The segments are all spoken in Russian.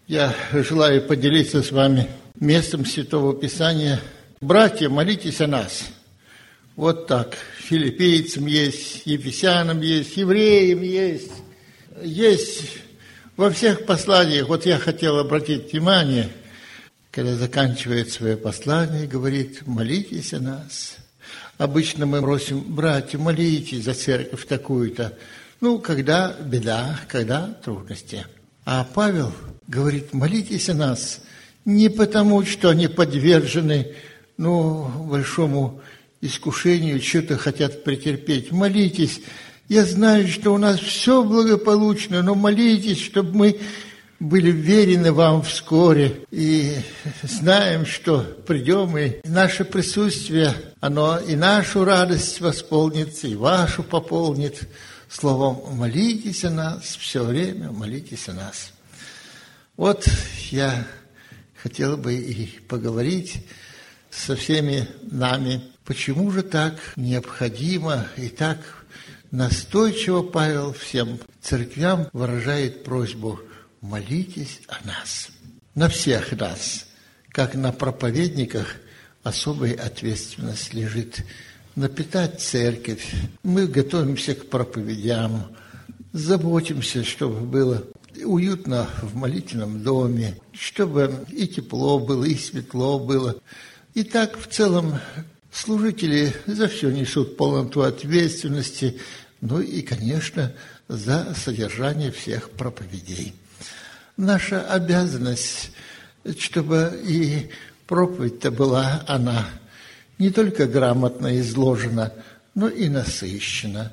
Я желаю поделиться с вами местом Святого Писания. Братья, молитесь о нас. Вот так. Филиппийцам есть, Ефесянам есть, евреям есть. Есть во всех посланиях. Вот я хотел обратить внимание, когда заканчивает свое послание, говорит, молитесь о нас. Обычно мы просим, братья, молитесь за церковь такую-то. Когда беда, когда трудности. А Павел говорит, молитесь о нас не потому, что они подвержены, большому искушению, что-то хотят претерпеть. Молитесь. Я знаю, что у нас все благополучно, но молитесь, чтобы мы были верены вам вскоре. И знаем, что придем, и наше присутствие, оно и нашу радость восполнит, и вашу пополнит. Словом, молитесь о нас, все время молитесь о нас. Вот я хотел бы и поговорить со всеми нами, почему же так необходимо и так настойчиво Павел всем церквям выражает просьбу «молитесь о нас». На всех нас, как на проповедниках, особая ответственность лежит напитать церковь. Мы готовимся к проповедям, заботимся, чтобы было уютно в молитвенном доме, чтобы и тепло было, и светло было. И так в целом служители за все несут полноту ответственности, и, конечно, за содержание всех проповедей. Наша обязанность, чтобы и проповедь-то была она не только грамотно изложена, но и насыщена.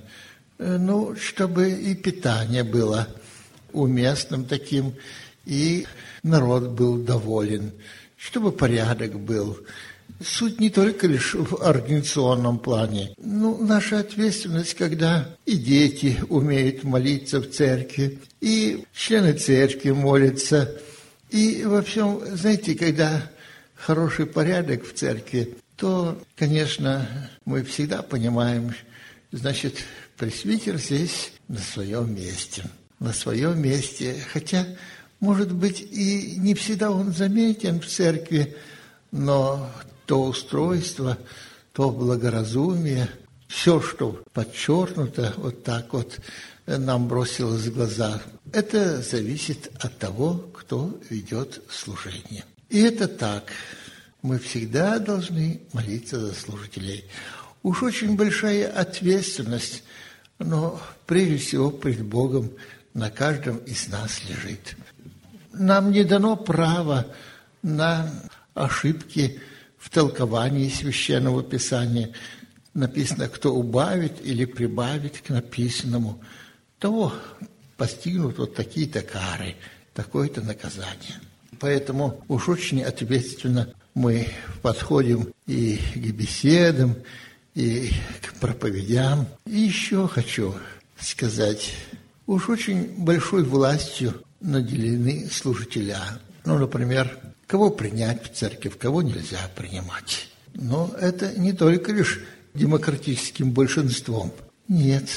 Чтобы и питание было уместным таким, и народ был доволен, чтобы порядок был. Суть не только лишь в организационном плане. Наша ответственность, когда и дети умеют молиться в церкви, и члены церкви молятся, и во всем, знаете, когда хороший порядок в церкви, то, конечно, мы всегда понимаем, значит, пресвитер здесь на своем месте. На своем месте, хотя, может быть, и не всегда он заметен в церкви, но то устройство, то благоразумие, все, что подчеркнуто вот так вот нам бросилось в глаза, это зависит от того, кто ведет служение. И это так. Мы всегда должны молиться за служителей. Уж очень большая ответственность, но прежде всего пред Богом на каждом из нас лежит. Нам не дано право на ошибки в толковании Священного Писания. Написано, кто убавит или прибавит к написанному, того постигнут вот такие-то кары, такое-то наказание. Поэтому уж очень ответственно мы подходим и к беседам, и к проповедям. И еще хочу сказать, уж очень большой властью наделены служителя. Например, кого принять в церковь, кого нельзя принимать. Но это не только лишь демократическим большинством. Нет.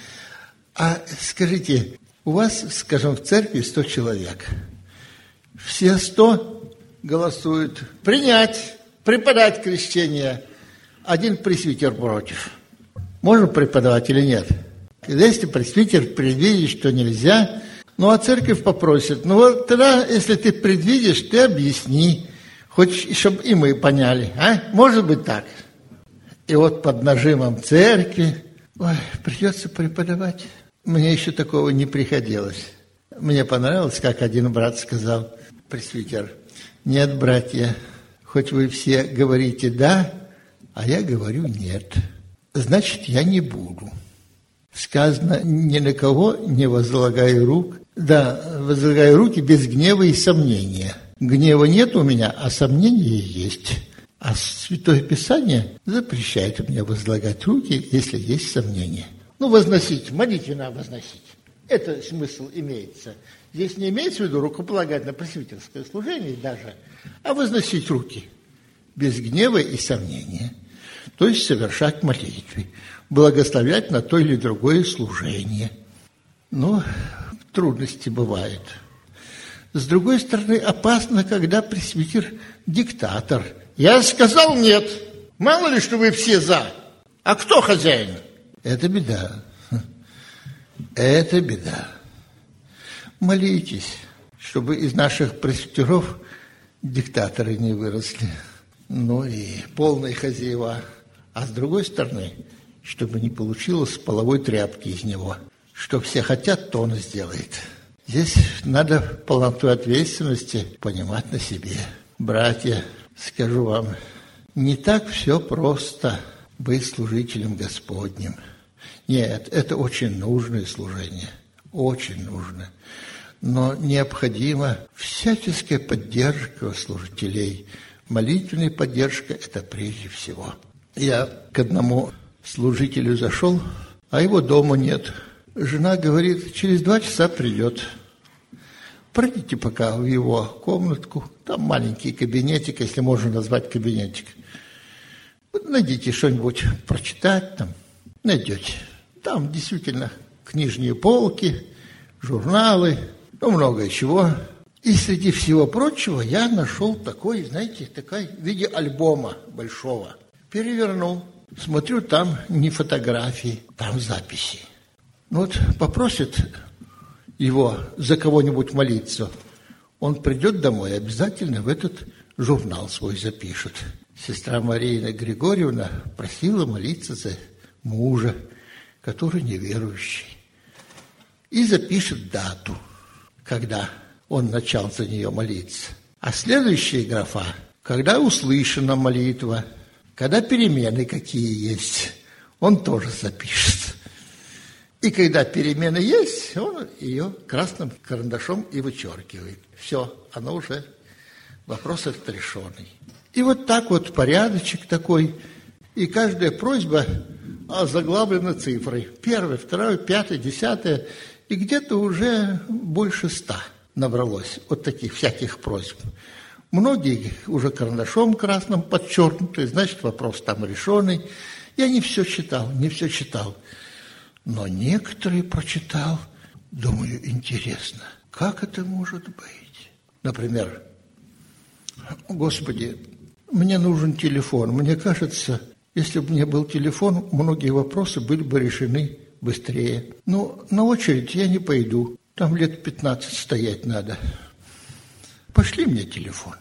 А скажите, у вас, скажем, в церкви 100 человек. Все 100 голосуют принять, преподать крещение. Один пресвитер против. Можно преподавать или нет? Если пресвитер предвидит, что нельзя, а церковь попросит, тогда, если ты предвидишь, ты объясни, хоть чтобы и мы поняли, Может быть так? И вот под нажимом церкви, придется преподавать. Мне еще такого не приходилось. Мне понравилось, как один брат сказал, пресвитер, нет, братья, хоть вы все говорите «да», а я говорю «нет». Значит, я не буду. Сказано, ни на кого не возлагаю рук. Да, возлагаю руки без гнева и сомнения. Гнева нет у меня, а сомнения есть. А Святое Писание запрещает мне возлагать руки, если есть сомнения. Возносить, молитвенно возносить. Это смысл имеется. Здесь не имеется в виду рукополагать на пресвитерское служение даже, а возносить руки без гнева и сомнения. То есть совершать молитвы, благословлять на то или другое служение. Трудности бывают. С другой стороны, опасно, когда пресвитер диктатор. Я сказал нет. Мало ли, что вы все за. А кто хозяин? Это беда. Это беда. Молитесь, чтобы из наших пресвитеров диктаторы не выросли. Ну и полные хозяева. А с другой стороны, чтобы не получилось половой тряпки из него. Что все хотят, то он сделает. Здесь надо полноту ответственности понимать на себе. Братья, скажу вам, не так все просто быть служителем Господним. Нет, это очень нужное служение, очень нужно. Но необходима всяческая поддержка служителей. Молитвенная поддержка – это прежде всего. Я к одному служителю зашел, а его дома нет. Жена говорит, через 2 часа придет. Пройдите пока в его комнатку, там маленький кабинетик, если можно назвать кабинетик. Вот найдите что-нибудь прочитать там, найдете. Там действительно книжные полки, журналы, много чего. И среди всего прочего я нашел такой, знаете, в виде альбома большого. Перевернул, смотрю, там не фотографии, там записи. Вот попросит его за кого-нибудь молиться, он придет домой, обязательно в этот журнал свой запишет. Сестра Марина Григорьевна просила молиться за мужа, который неверующий. И запишет дату, когда он начал за нее молиться. А следующая графа, когда услышана молитва, когда перемены какие есть, он тоже запишет. И когда перемены есть, он ее красным карандашом и вычеркивает. Все, оно уже, вопрос этот решенный. И вот так вот порядочек такой, и каждая просьба озаглавлена цифрой. 1, 2, 5, 10, и где-то уже больше 100 набралось вот таких всяких просьб. Многие уже карандашом красным подчеркнуты, значит, вопрос там решенный. Я не все читал. Но некоторые прочитал, думаю, интересно, как это может быть? Например, Господи, мне нужен телефон. Мне кажется, если бы мне был телефон, многие вопросы были бы решены быстрее. Но на очередь я не пойду. Там лет 15 стоять надо. Пошли мне телефон.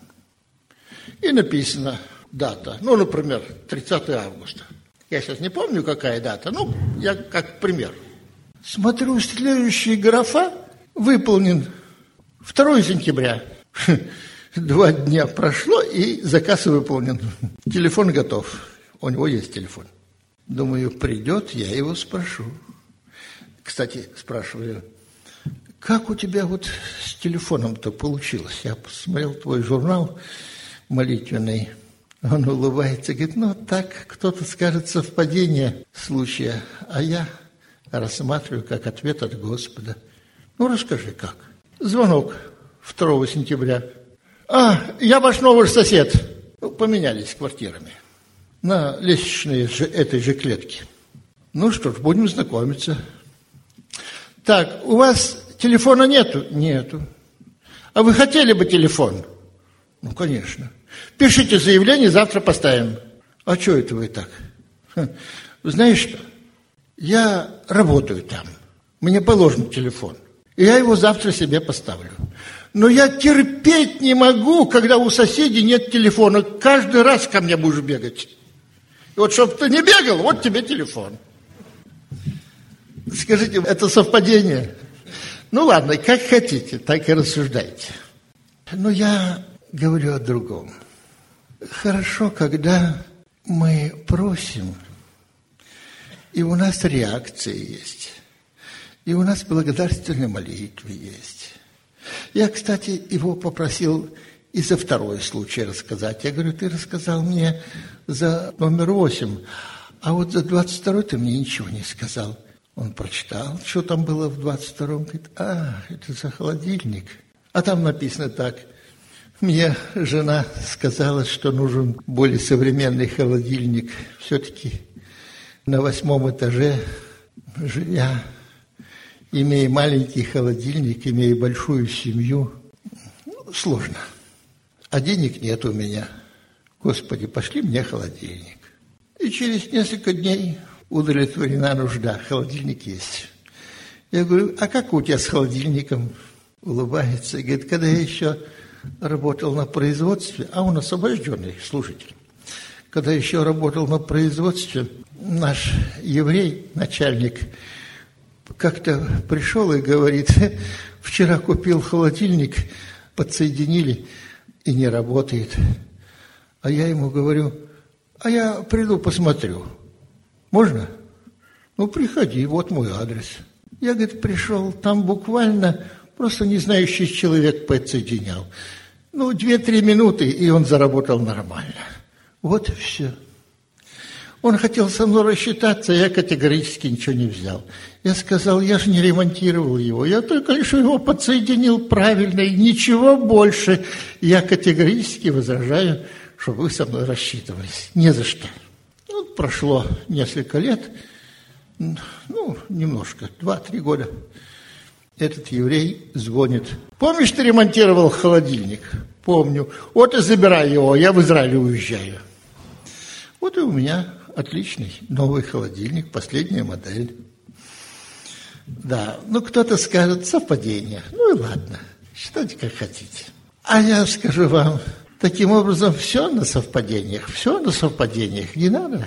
И написано дата. Например, 30 августа. Я сейчас не помню, какая дата. Я как пример. Смотрю, следующая графа выполнен 2 сентября. 2 дня прошло, и заказ выполнен. Телефон готов. У него есть телефон. Думаю, придет, я его спрошу. Кстати, спрашиваю, как у тебя вот с телефоном-то получилось? Я посмотрел твой журнал молитвенный. Он улыбается, говорит, так, кто-то скажет совпадение случая, а я рассматриваю как ответ от Господа. Расскажи, как? Звонок 2 сентября. Я ваш новый сосед. Поменялись квартирами. На лестничной этой же клетке. Что ж, будем знакомиться. Так, у вас телефона нету? Нету. А вы хотели бы телефон? Конечно. Пишите заявление, завтра поставим. А что это вы так? Знаешь что? Я работаю там. Мне положен телефон. И я его завтра себе поставлю. Но я терпеть не могу, когда у соседей нет телефона. Каждый раз ко мне будешь бегать. И вот, чтобы ты не бегал, вот тебе телефон. Скажите, это совпадение? Ладно, как хотите, так и рассуждайте. Но я говорю о другом. Хорошо, когда мы просим, и у нас реакция есть, и у нас благодарственная молитва есть. Я, кстати, его попросил и за 2 случай рассказать. Я говорю, ты рассказал мне за номер 8, а вот за 22 ты мне ничего не сказал. Он прочитал, что там было в 22-м, говорит, это за холодильник. А там написано так. Мне жена сказала, что нужен более современный холодильник. Все-таки на 8 этаже, живя, имея маленький холодильник, имея большую семью, сложно. А денег нет у меня. Господи, пошли мне холодильник. И через несколько дней удовлетворена нужда, холодильник есть. Я говорю, а как у тебя с холодильником? Улыбается и говорит, когда я еще работал на производстве, а он освобожденный служитель. Когда еще работал на производстве, наш еврей, начальник, как-то пришел и говорит, вчера купил холодильник, подсоединили и не работает. А я ему говорю, а я приду посмотрю. Можно? Ну, приходи, вот мой адрес. Я, говорит, пришел, там буквально просто не знающий человек подсоединял. 2-3 минуты, и он заработал нормально. Вот и все. Он хотел со мной рассчитаться, я категорически ничего не взял. Я сказал, я же не ремонтировал его, я только лишь его подсоединил правильно, и ничего больше. Я категорически возражаю, чтобы вы со мной рассчитывались. Не за что. Прошло несколько лет, немножко, 2-3 года. Этот еврей звонит. Помнишь, ты ремонтировал холодильник? Помню. Вот и забирай его, я в Израиль уезжаю. Вот и у меня отличный новый холодильник, последняя модель. Да, кто-то скажет, совпадение. И ладно, считайте как хотите. А я скажу вам, таким образом, все на совпадениях, не надо.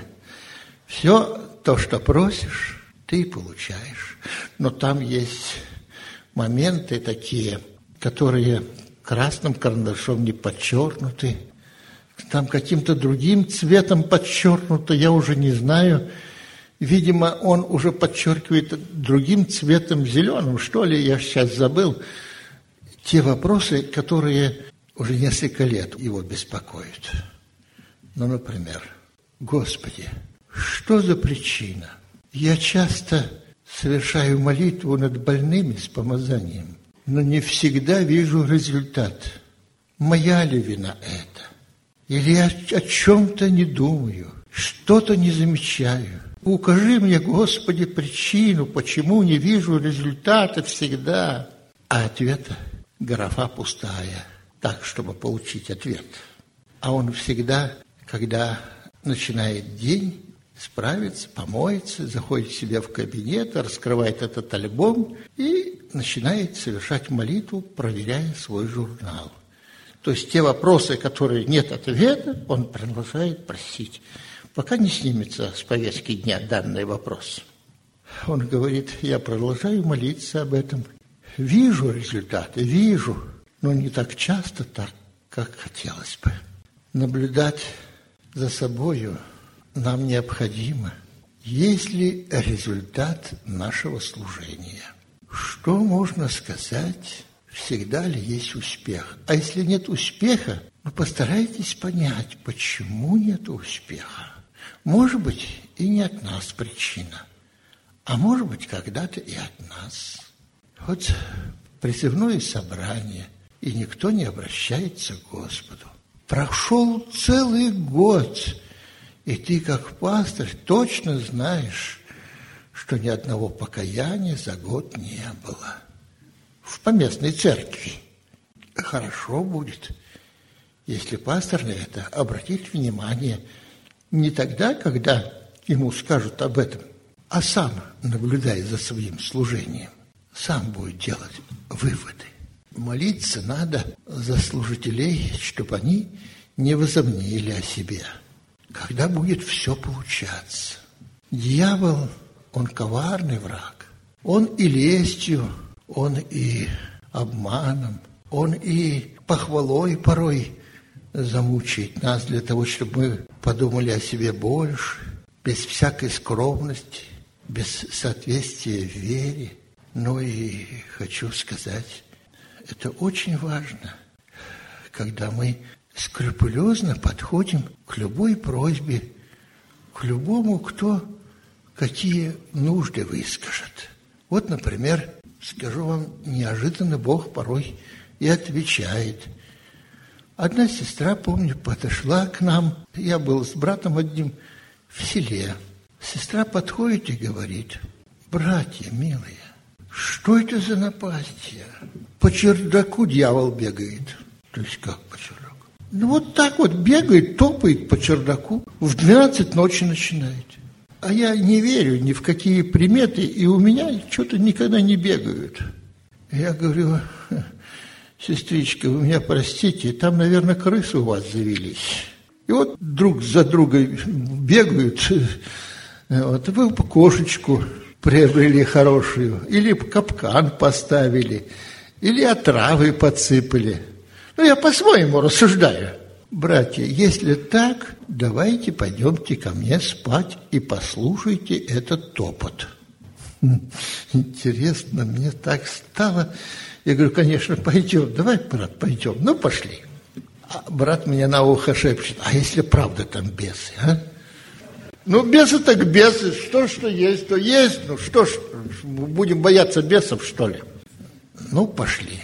Все то, что просишь, ты получаешь. Но там есть моменты такие, которые красным карандашом не подчеркнуты, там каким-то другим цветом подчеркнуто, я уже не знаю. Видимо, он уже подчеркивает другим цветом, зеленым, что ли, я сейчас забыл. Те вопросы, которые уже несколько лет его беспокоят. Например, Господи, что за причина? Я часто совершаю молитву над больными с помазанием, но не всегда вижу результат. Моя ли вина это? Или я о чем-то не думаю, что-то не замечаю? Укажи мне, Господи, причину, почему не вижу результата всегда. А ответа графа пустая, так, чтобы получить ответ. А он всегда, когда начинает день, справится, помоется, заходит к себе в кабинет, раскрывает этот альбом и начинает совершать молитву, проверяя свой журнал. То есть те вопросы, которые нет ответа, он продолжает просить, пока не снимется с повестки дня данный вопрос. Он говорит, я продолжаю молиться об этом. Вижу результаты, но не так часто, так, как хотелось бы. Наблюдать за собою нам необходимо, есть ли результат нашего служения. Что можно сказать? Всегда ли есть успех? А если нет успеха, постарайтесь понять, почему нет успеха. Может быть, и не от нас причина, а может быть, когда-то и от нас. Вот призывное собрание, и никто не обращается к Господу. Прошел целый год, и ты, как пастырь, точно знаешь, что ни одного покаяния за год не было. В поместной церкви. Хорошо будет, если пастор на это обратит внимание не тогда, когда ему скажут об этом, а сам, наблюдая за своим служением, сам будет делать выводы. Молиться надо за служителей, чтобы они не возомнили о себе. Когда будет все получаться. Дьявол, он коварный враг. Он и лестью, он и обманом, он и похвалой порой замучает нас для того, чтобы мы подумали о себе больше, без всякой скромности, без соответствия вере. И хочу сказать, это очень важно, когда мы скрупулезно подходим к любой просьбе, к любому, кто какие нужды выскажет. Вот, например, скажу вам, неожиданно Бог порой и отвечает. Одна сестра, помню, подошла к нам, я был с братом одним в селе. Сестра подходит и говорит, братья милые, что это за напастье? По чердаку дьявол бегает. То есть как по чердаку? Ну, вот так вот бегает, топает по чердаку, в 12 ночи начинает. А я не верю ни в какие приметы, и у меня что-то никогда не бегают. Я говорю: сестричка, вы меня простите, там, наверное, крысы у вас завелись. И вот друг за другой бегают. Вот, вы кошечку приобрели хорошую, или капкан поставили, или отравы подсыпали. Ну, я по-своему рассуждаю. Братья, если так, давайте пойдемте ко мне спать и послушайте этот топот. Интересно, мне так стало. Я говорю: конечно, пойдем. Давай, брат, пойдем. Ну, пошли. А брат мне на ухо шепчет: а если правда там бесы, а? Ну, бесы так бесы. Что есть, то есть. Ну, что ж, будем бояться бесов, что ли? Ну, пошли.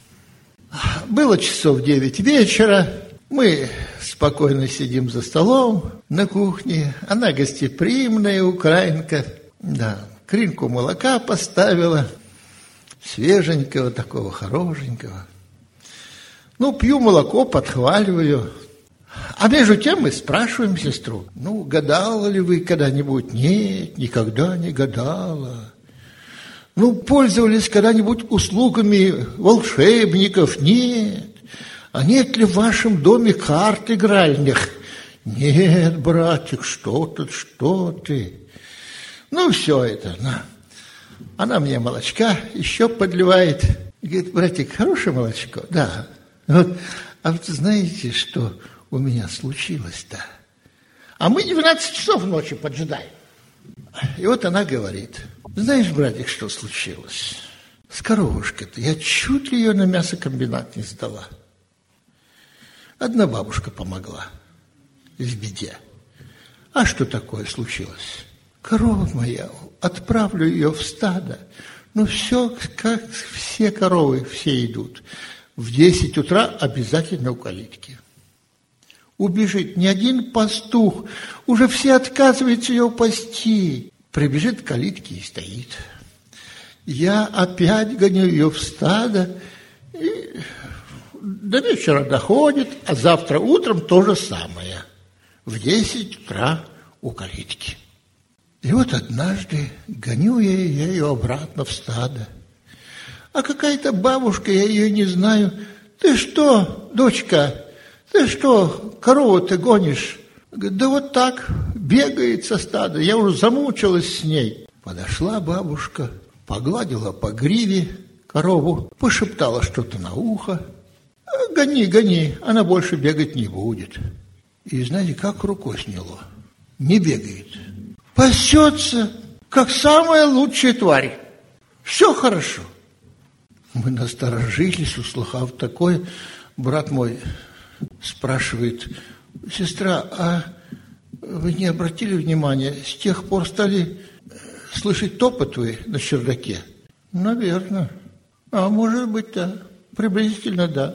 Было часов 9 вечера. Мы спокойно сидим за столом на кухне. Она гостеприимная украинка. Да, кринку молока поставила. Свеженького, такого хорошенького. Ну, пью молоко, подхваливаю. А между тем мы спрашиваем сестру: ну, гадала ли вы когда-нибудь? Нет, никогда не гадала. Ну, пользовались когда-нибудь услугами волшебников? Нет. А нет ли в вашем доме карт игральных? Нет, братик, что ты. Ну, все это, на. Она мне молочка еще подливает. Говорит: братик, хорошее молочко? Да. Вот. А вот знаете, что у меня случилось-то? А мы 12 часов ночи поджидаем. И вот она говорит: знаешь, братик, что случилось? С коровушкой-то я чуть ли ее на мясокомбинат не сдала. Одна бабушка помогла в беде. А что такое случилось? Корова моя, отправлю ее в стадо. Ну, все, как все коровы, все идут. В 10 утра обязательно у калитки. Убежит ни один пастух, уже все отказываются ее пасти. Прибежит к калитке и стоит. Я опять гоню ее в стадо, и до вечера доходит, а завтра утром то же самое. В 10 утра у калитки. И вот однажды гоню я ее обратно в стадо. А какая-то бабушка, я ее не знаю: ты что, дочка, ты что, корову ты гонишь? Говорит: да вот так, бегает со стада, я уже замучилась с ней. Подошла бабушка, погладила по гриве корову, пошептала что-то на ухо. Гони, гони, она больше бегать не будет. И знаете, как рукой сняло? Не бегает. Пасется, как самая лучшая тварь. Все хорошо. Мы насторожились, услыхав такое. Брат мой спрашивает: сестра, а вы не обратили внимания, с тех пор стали слышать топот вы на чердаке? Наверное. А может быть, да. Приблизительно, да.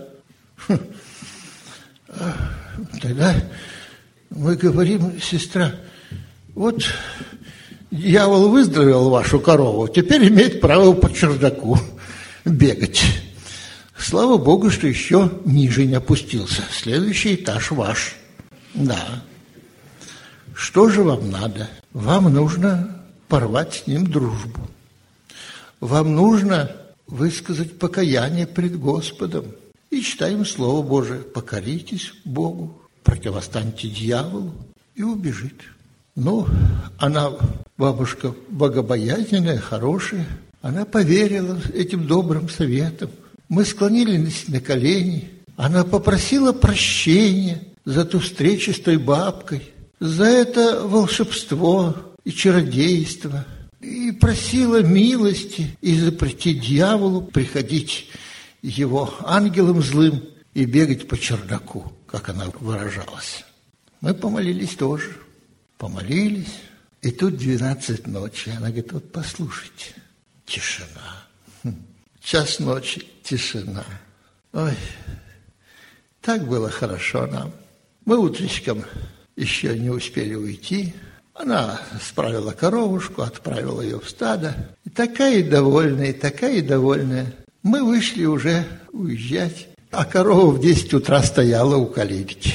Тогда мы говорим: сестра, вот дьявол выздоровел вашу корову, теперь имеет право по чердаку бегать. Слава Богу, что еще ниже не опустился. Следующий этаж ваш. Да. Что же вам надо? Вам нужно порвать с ним дружбу. Вам нужно высказать покаяние пред Господом. И читаем Слово Божие: покоритесь Богу, противостаньте дьяволу, и убежит. Ну, она, бабушка богобоязненная, хорошая, она поверила этим добрым советам. Мы склонились на колени, она попросила прощения за ту встречу с той бабкой, за это волшебство и чародейство, и просила милости и запретить дьяволу приходить его ангелом злым и бегать по чердаку, как она выражалась. Мы помолились тоже. Помолились. И тут 12 ночи. Она говорит: вот послушайте. Тишина. Час ночи. Тишина. Ой, так было хорошо нам. Мы утречком еще не успели уйти. Она справила коровушку, отправила ее в стадо. И такая довольная, такая довольная. Мы вышли уже уезжать. А корова в 10 утра стояла у калитки.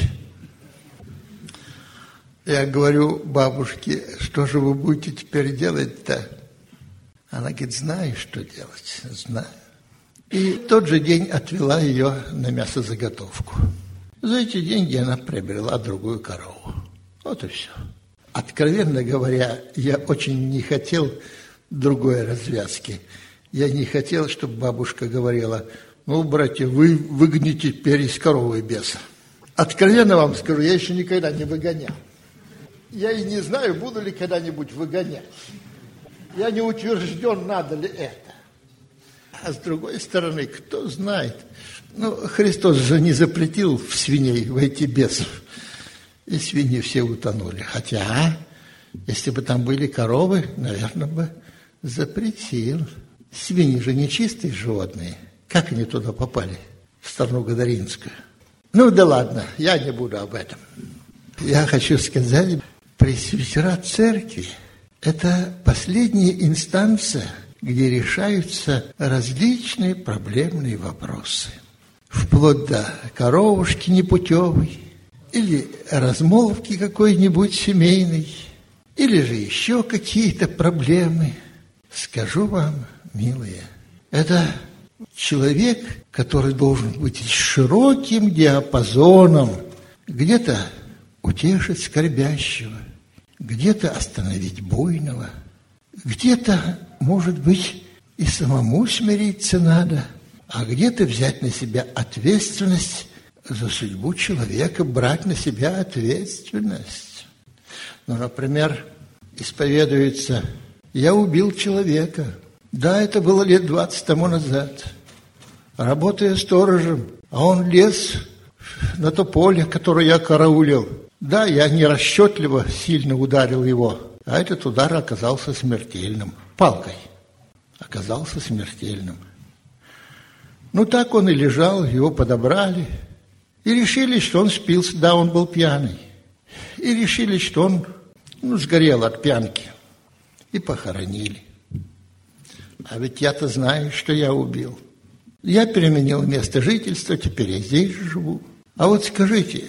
Я говорю бабушке: что же вы будете теперь делать-то? Она говорит: знаю, что делать, знаю. И в тот же день отвела ее на мясозаготовку. За эти деньги она приобрела другую корову. Вот и все. Откровенно говоря, я очень не хотел другой развязки. Я не хотел, чтобы бабушка говорила: ну, братья, вы выгоните теперь из коровы беса. Откровенно вам скажу, я еще никогда не выгонял. Я и не знаю, буду ли когда-нибудь выгонять. Я не утвержден, надо ли это. А с другой стороны, кто знает. Ну, Христос же не запретил в свиней войти бесов. И свиньи все утонули. Хотя, если бы там были коровы, наверное, бы запретил. Свиньи же нечистые животные. Как они туда попали, в страну Гадаринскую? Ну да ладно, я не буду об этом. Я хочу сказать, пресвитера церкви – это последняя инстанция, где решаются различные проблемные вопросы. Вплоть до коровушки непутевой, или размолвки какой-нибудь семейной, или же еще какие-то проблемы. Скажу вам, милые, это человек, который должен быть с широким диапазоном, где-то утешить скорбящего, где-то остановить буйного, где-то, может быть, и самому смириться надо, а где-то взять на себя ответственность за судьбу человека, брать на себя ответственность. Ну, например, исповедуется: я убил человека. Да, это было лет 20 тому назад. Работая сторожем, а он лез на то поле, которое я караулил. Да, я нерасчетливо сильно ударил его, а этот удар оказался смертельным. Палкой оказался смертельным. Ну, так он и лежал, его подобрали. И решили, что он спился. Да, он был пьяный. И решили, что он сгорел от пьянки. И похоронили. А ведь я-то знаю, что я убил. Я переменил место жительства, теперь я здесь живу. А вот скажите,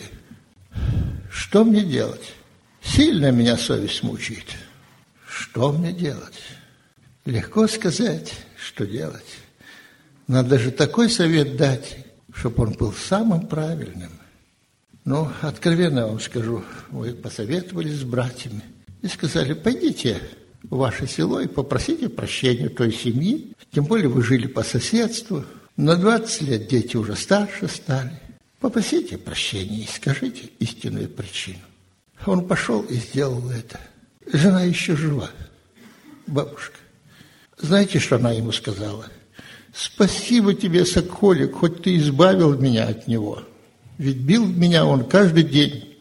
что мне делать? Сильно меня совесть мучает. Что мне делать? Легко сказать, что делать. Надо же такой совет дать, чтобы он был самым правильным. Ну, откровенно вам скажу, мы посоветовались с братьями и сказали: пойдите в ваше село и попросите прощения той семьи, тем более вы жили по соседству, на 20 лет дети уже старше стали. Попросите прощения и скажите истинную причину. Он пошел и сделал это. Жена еще жива, бабушка. Знаете, что она ему сказала? Спасибо тебе, соколик, хоть ты избавил меня от него. Ведь бил меня он каждый день.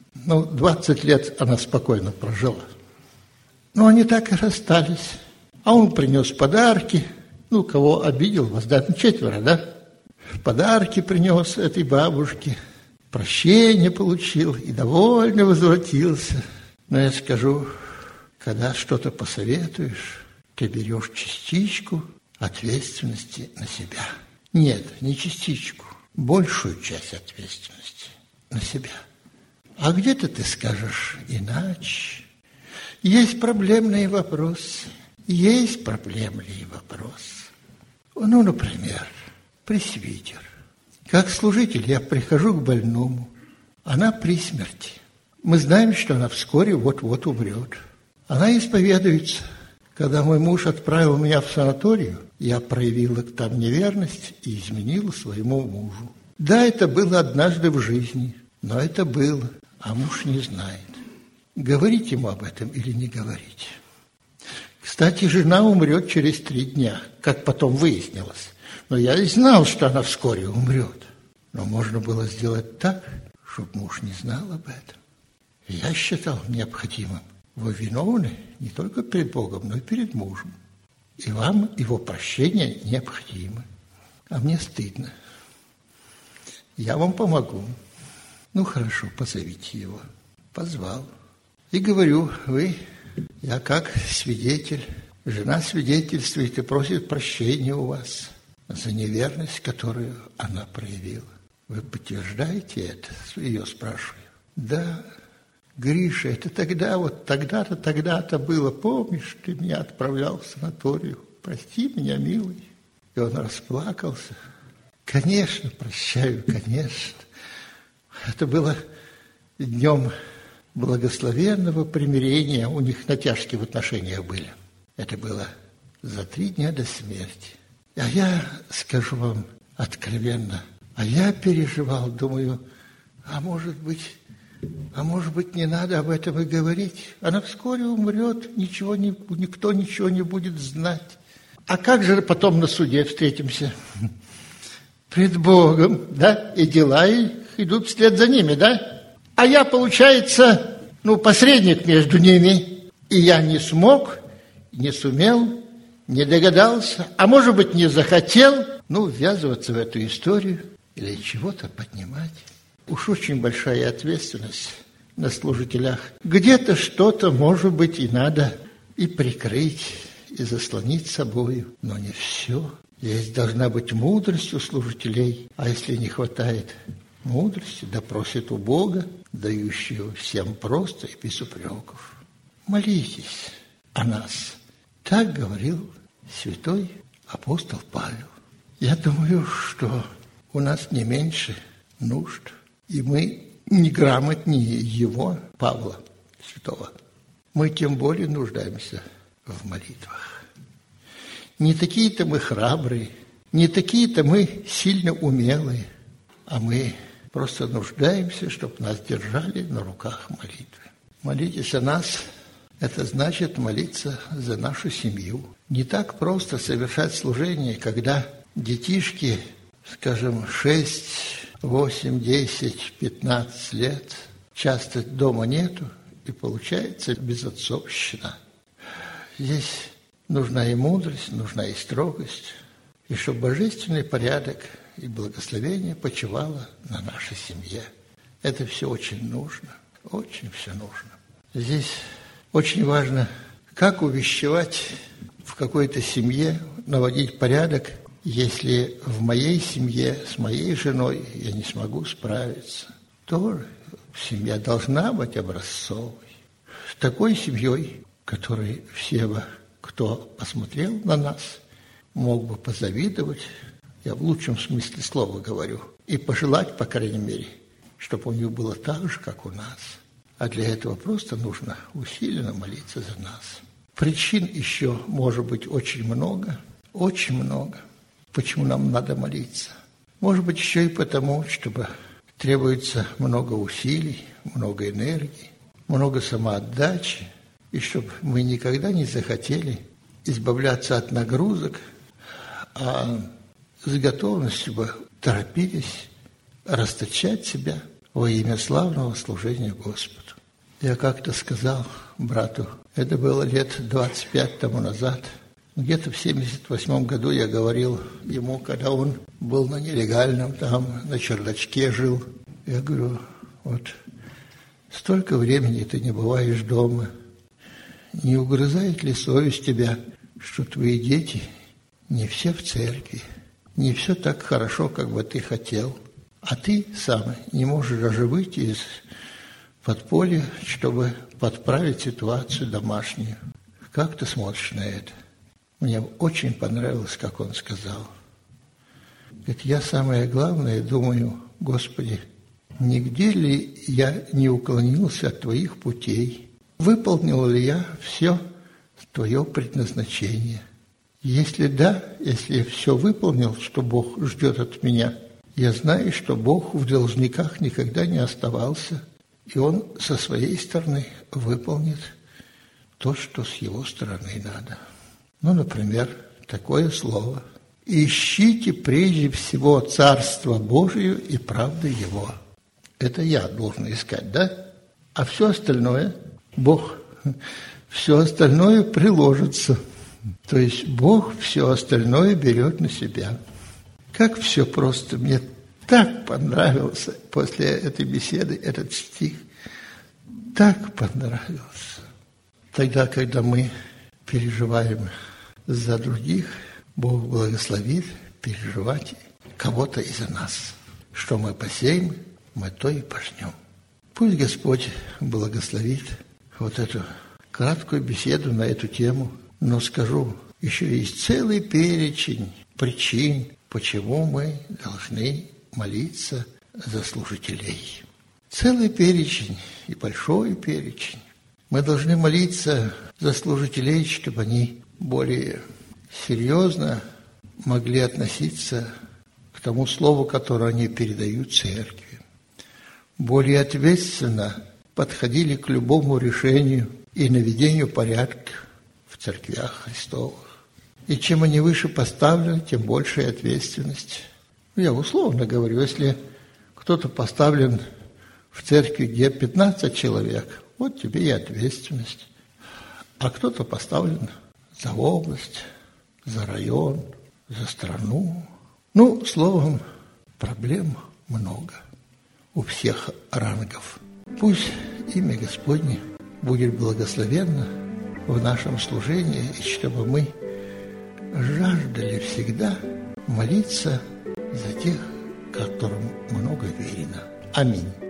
20 лет она спокойно прожила. Но они так и расстались. А он принес подарки. Кого обидел, воздать 4, да? Подарки принес этой бабушке. Прощение получил и довольно возвратился. Но я скажу, когда что-то посоветуешь, ты берешь частичку ответственности на себя. Нет, не частичку, большую часть ответственности на себя. А где-то ты скажешь иначе. Есть проблемные вопросы. Есть проблемные вопросы. Например, пресвитер. Как служитель я прихожу к больному. Она при смерти. Мы знаем, что она вскоре вот-вот умрет. Она исповедуется. Когда мой муж отправил меня в санаторию, я проявила там неверность и изменила своему мужу. Да, это было однажды в жизни, но это было, а муж не знает. Говорить ему об этом или не говорить? Кстати, жена умрет через 3 дня, как потом выяснилось. Но я и знал, что она вскоре умрет. Но можно было сделать так, чтобы муж не знал об этом. Я считал необходимым. Вы виновны не только перед Богом, но и перед мужем. И вам его прощение необходимо. А мне стыдно. Я вам помогу. Хорошо, позовите его. Позвал. И говорю: я как свидетель. Жена свидетельствует и просит прощения у вас. за неверность, которую она проявила. Вы подтверждаете это? Ее спрашиваю. Да, Гриша, это тогда, вот тогда-то, тогда-то было. Помнишь, ты меня отправлял в санаторию? Прости меня, милый. И он расплакался. Конечно, прощаю, конечно. Это было днем благословенного примирения. У них натяжки в отношениях были. Это было за 3 дня до смерти. А я скажу вам откровенно, я переживал, думаю, а может быть, не надо об этом и говорить. Она вскоре умрет, никто ничего не будет знать. А как же потом на суде встретимся? Пред Богом, да? И дела их идут вслед за ними, да? А я, получается, посредник между ними. И я не смог, не сумел, не догадался, а может быть, не захотел, ввязываться в эту историю или чего-то поднимать. Уж очень большая ответственность на служителях. Где-то что-то, может быть, и надо и прикрыть, и заслонить собою, но не все. Здесь должна быть мудрость у служителей, а если не хватает мудрости, да просит у Бога, дающего всем просто и без упреков. Молитесь о нас. Так говорил святой апостол Павел. Я думаю, что у нас не меньше нужд, и мы не грамотнее его, Павла святого. Мы тем более нуждаемся в молитвах. Не такие-то мы храбрые, не такие-то мы сильно умелые, а мы просто нуждаемся, чтобы нас держали на руках молитвы. Молитесь о нас. Это значит молиться за нашу семью. Не так просто совершать служение, когда детишки, скажем, 6, 8, 10, 15 лет, часто дома нету, и получается безотцовщина. Здесь нужна и мудрость, нужна и строгость, и чтобы божественный порядок и благословение почивало на нашей семье. Это все очень нужно, очень все нужно. Здесь очень важно, как увещевать в какой-то семье, наводить порядок, если в моей семье с моей женой я не смогу справиться. То семья должна быть образцовой. С такой семьей, которой все бы, кто посмотрел на нас, мог бы позавидовать, я в лучшем смысле слова говорю, и пожелать, по крайней мере, чтобы у них было так же, как у нас. А для этого просто нужно усиленно молиться за нас. Причин еще может быть очень много, почему нам надо молиться. Может быть, еще и потому, чтобы требуется много усилий, много энергии, много самоотдачи, и чтобы мы никогда не захотели избавляться от нагрузок, а с готовностью бы торопились расточать себя во имя славного служения Господу. Я как-то сказал брату, это было лет 25 тому назад, где-то в 78 году я говорил ему, когда он был на нелегальном, там на чердачке жил, я говорю, вот столько времени ты не бываешь дома, не угрызает ли совесть тебя, что твои дети не все в церкви, не все так хорошо, как бы ты хотел, а ты сам не можешь даже выйти из подполья, чтобы подправить ситуацию домашнюю. Как ты смотришь на это? Мне очень понравилось, как он сказал. Говорит, я самое главное думаю, Господи, нигде ли я не уклонился от Твоих путей? Выполнил ли я все Твое предназначение? Если да, если я все выполнил, что Бог ждет от меня, я знаю, что Бог в должниках никогда не оставался, и Он со своей стороны выполнит то, что с Его стороны надо. Например, такое слово. «Ищите прежде всего Царство Божие и правды Его». Это я должен искать, да? А все остальное Бог, все остальное приложится. То есть Бог все остальное берет на себя. Как все просто. Мне так понравился после этой беседы этот стих. Так понравился. Тогда, когда мы переживаем за других, Бог благословит переживать кого-то из нас. Что мы посеем, мы то и пожнем. Пусть Господь благословит вот эту краткую беседу на эту тему. Но скажу, еще есть целый перечень причин, почему мы должны молиться за служителей. Целый перечень и большой перечень. Мы должны молиться за служителей, чтобы они более серьезно могли относиться к тому слову, которое они передают церкви. Более ответственно подходили к любому решению и наведению порядка в церквях Христовых. И чем они выше поставлены, тем большая ответственность. Я условно говорю, если кто-то поставлен в церкви, где 15 человек, вот тебе и ответственность. А кто-то поставлен за область, за район, за страну. Словом, проблем много у всех рангов. Пусть имя Господне будет благословенно в нашем служении, и чтобы мы жаждали всегда молиться за тех, которым много верено. Аминь.